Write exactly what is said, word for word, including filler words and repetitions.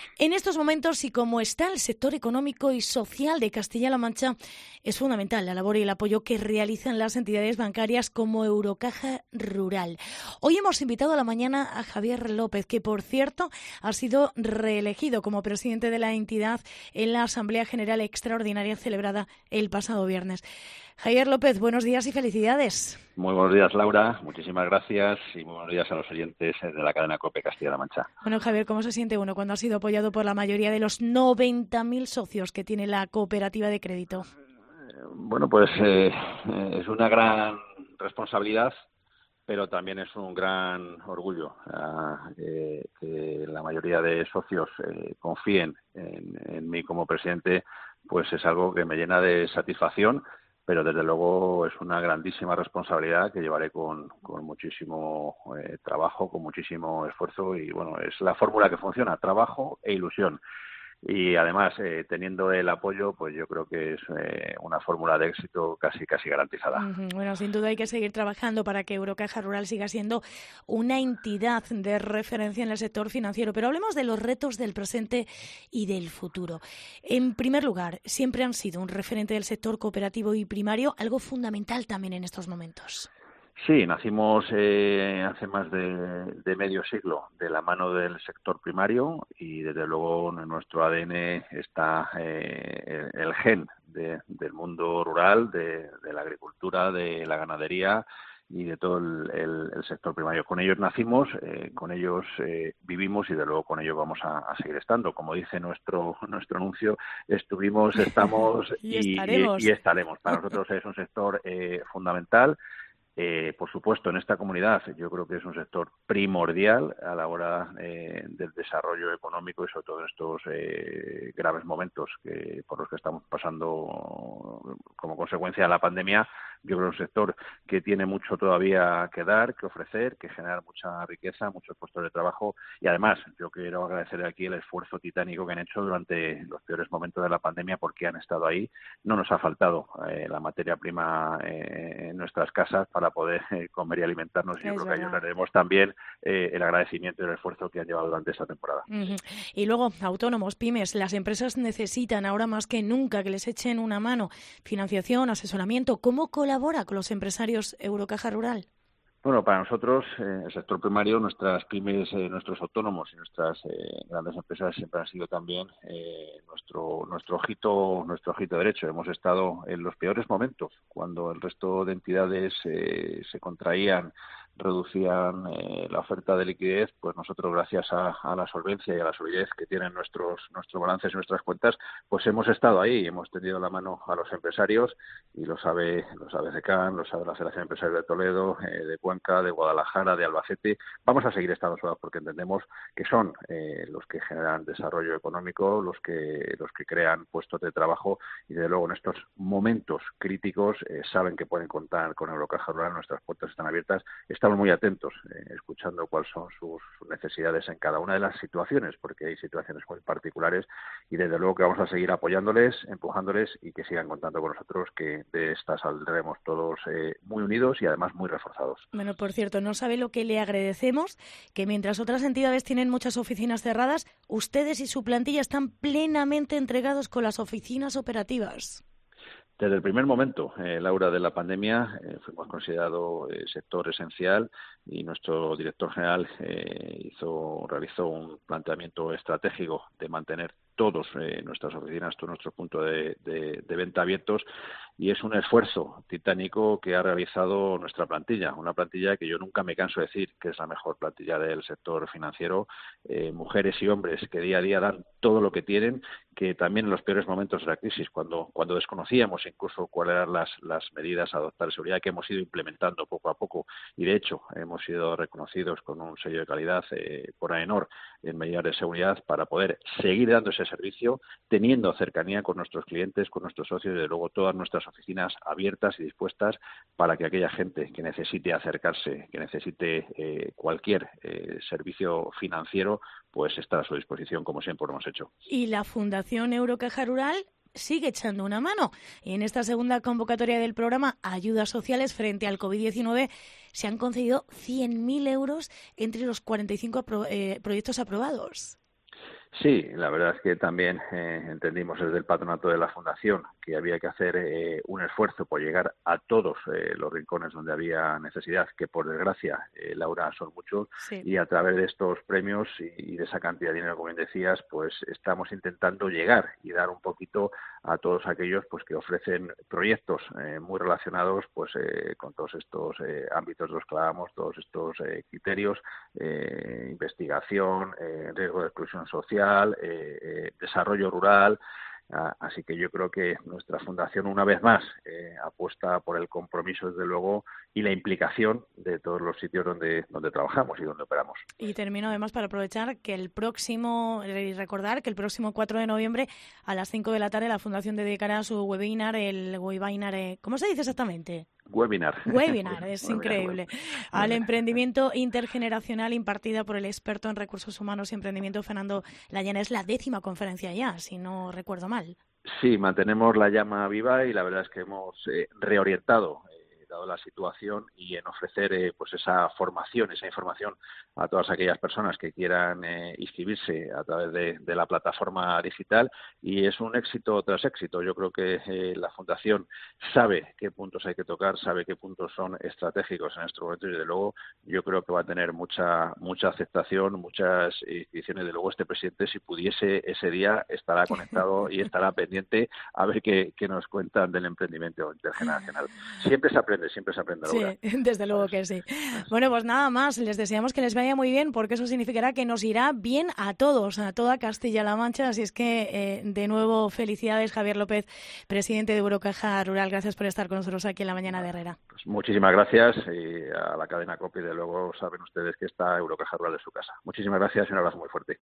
En estos momentos, y como está el sector económico y social de Castilla-La Mancha, es fundamental la labor y el apoyo que realizan las entidades bancarias como Eurocaja Rural. Hoy hemos invitado a la mañana a Javier López, que por cierto ha sido reelegido como presidente de la entidad en la Asamblea General Extraordinaria celebrada el pasado viernes. Javier López, buenos días y felicidades. Muy buenos días, Laura. Muchísimas gracias y muy buenos días a los oyentes de la cadena COPE Castilla-La Mancha. Bueno, Javier, ¿cómo se siente uno cuando ha sido apoyado por la mayoría de los noventa mil socios que tiene la cooperativa de crédito? Bueno, pues eh, es una gran responsabilidad, pero también es un gran orgullo eh, que la mayoría de socios eh, confíen en, en mí como presidente, pues es algo que me llena de satisfacción, pero desde luego es una grandísima responsabilidad que llevaré con, con muchísimo eh, trabajo, con muchísimo esfuerzo y bueno, es la fórmula que funciona, trabajo e ilusión. Y además, eh, teniendo el apoyo, pues yo creo que es eh, una fórmula de éxito casi casi garantizada. Uh-huh. Bueno, sin duda hay que seguir trabajando para que Eurocaja Rural siga siendo una entidad de referencia en el sector financiero. Pero hablemos de los retos del presente y del futuro. En primer lugar, siempre han sido un referente del sector cooperativo y primario, algo fundamental también en estos momentos. Sí, nacimos eh, hace más de, de medio siglo de la mano del sector primario y desde luego en nuestro A D N está eh, el, el gen de, del mundo rural, de, de la agricultura, de la ganadería y de todo el, el, el sector primario. Con ellos nacimos, eh, con ellos eh, vivimos y de luego con ellos vamos a, a seguir estando. Como dice nuestro nuestro anuncio, estuvimos, estamos y, y, estaremos. y, y estaremos. Para nosotros es un sector eh, fundamental. Eh, por supuesto, en esta comunidad yo creo que es un sector primordial a la hora eh, del desarrollo económico y sobre todo en estos eh, graves momentos que por los que estamos pasando como consecuencia de la pandemia. Yo creo que es un sector que tiene mucho todavía que dar, que ofrecer, que generar mucha riqueza, muchos puestos de trabajo y además yo quiero agradecer aquí el esfuerzo titánico que han hecho durante los peores momentos de la pandemia porque han estado ahí. No nos ha faltado eh, la materia prima eh, en nuestras casas para poder eh, comer y alimentarnos y yo es creo verdad. que a ellos haremos también eh, el agradecimiento y el esfuerzo que han llevado durante esta temporada. Uh-huh. Y luego, autónomos, pymes, las empresas necesitan ahora más que nunca que les echen una mano, financiación, asesoramiento. ¿Cómo colabora con los empresarios Eurocaja Rural? Bueno, para nosotros, eh, el sector primario, nuestras pymes, eh, nuestros autónomos y nuestras eh, grandes empresas siempre han sido también eh, nuestro nuestro ojito nuestro ojito derecho. Hemos estado en los peores momentos, cuando el resto de entidades eh, se contraían, reducían eh, la oferta de liquidez, pues nosotros, gracias a, a la solvencia y a la solidez que tienen nuestros nuestros balances y nuestras cuentas, pues hemos estado ahí, hemos tendido la mano a los empresarios y lo sabe lo sabe CECAN, lo sabe la Federación de Empresarios de Toledo, eh, de Cuenca, de Guadalajara, de Albacete. Vamos a seguir estando solos porque entendemos que son eh, los que generan desarrollo económico, los que los que crean puestos de trabajo y desde luego en estos momentos críticos eh, saben que pueden contar con Eurocaja Rural, nuestras puertas están abiertas. Estamos muy atentos, eh, escuchando cuáles son sus, sus necesidades en cada una de las situaciones, porque hay situaciones muy particulares y desde luego que vamos a seguir apoyándoles, empujándoles y que sigan contando con nosotros, que de esta saldremos todos eh, muy unidos y además muy reforzados. Bueno, por cierto, no sabe lo que le agradecemos, que mientras otras entidades tienen muchas oficinas cerradas, ustedes y su plantilla están plenamente entregados con las oficinas operativas. Desde el primer momento, eh, Laura, de la pandemia, eh, fuimos considerados eh, sector esencial y nuestro director general eh, hizo realizó un planteamiento estratégico de mantener todos eh, nuestras oficinas, todos nuestros puntos de, de, de venta abiertos y es un esfuerzo titánico que ha realizado nuestra plantilla, una plantilla que yo nunca me canso de decir que es la mejor plantilla del sector financiero, eh, mujeres y hombres que día a día dan todo lo que tienen, que también en los peores momentos de la crisis, cuando cuando desconocíamos incluso cuáles eran las, las medidas a adoptar de seguridad que hemos ido implementando poco a poco y de hecho hemos sido reconocidos con un sello de calidad eh, por AENOR en medidas de seguridad para poder seguir dando ese servicio, teniendo cercanía con nuestros clientes, con nuestros socios y de luego todas nuestras oficinas abiertas y dispuestas para que aquella gente que necesite acercarse, que necesite eh, cualquier eh, servicio financiero, pues está a su disposición como siempre lo hemos hecho. Y la Fundación Eurocaja Rural sigue echando una mano. Y en esta segunda convocatoria del programa Ayudas Sociales frente al covid diecinueve se han concedido cien mil euros entre los cuarenta y cinco apro- eh, proyectos aprobados. Sí, la verdad es que también eh, entendimos desde el patronato de la Fundación que había que hacer eh, un esfuerzo por llegar a todos eh, los rincones donde había necesidad, que por desgracia, eh, Laura, son muchos, Sí. y a través de estos premios y, y de esa cantidad de dinero, como bien decías, pues estamos intentando llegar y dar un poquito a todos aquellos pues que ofrecen proyectos eh, muy relacionados pues eh, con todos estos eh, ámbitos de los que hablábamos, todos estos eh, criterios, eh, investigación, eh, riesgo de exclusión social, Eh, eh, desarrollo rural. Ah, así que yo creo que nuestra fundación, una vez más, eh, apuesta por el compromiso, desde luego, y la implicación de todos los sitios donde, donde trabajamos y donde operamos. Y termino además para aprovechar que el próximo, y recordar que el próximo cuatro de noviembre a las cinco de la tarde la Fundación dedicará su webinar, el webinar, eh, ¿cómo se dice exactamente? Webinar. Webinar, es Webinar, increíble. web. Al emprendimiento intergeneracional impartida por el experto en recursos humanos y emprendimiento Fernando Layana. Es la décima conferencia ya, si no recuerdo mal. Sí, mantenemos la llama viva y la verdad es que hemos eh, reorientado, eh, dado la situación, y en ofrecer eh, pues esa formación, esa información a todas aquellas personas que quieran eh, inscribirse a través de, de la plataforma digital, y es un éxito tras éxito. Yo creo que eh, la Fundación sabe qué puntos hay que tocar, sabe qué puntos son estratégicos en este momento, y desde luego yo creo que va a tener mucha mucha aceptación, muchas inscripciones. De luego este presidente, si pudiese ese día, estará conectado y estará pendiente a ver qué, qué nos cuentan del emprendimiento intergeneracional. Siempre se aprende, siempre se aprende, Laura. Sí, desde luego que sí. Bueno, pues nada más, les deseamos que les vaya muy bien, porque eso significará que nos irá bien a todos, a toda Castilla-La Mancha. Así es que, eh, de nuevo, felicidades, Javier López, presidente de Eurocaja Rural. Gracias por estar con nosotros aquí en la mañana de Herrera. Pues muchísimas gracias, y a la cadena COPE, de luego saben ustedes que esta Eurocaja Rural es su casa. Muchísimas gracias y un abrazo muy fuerte.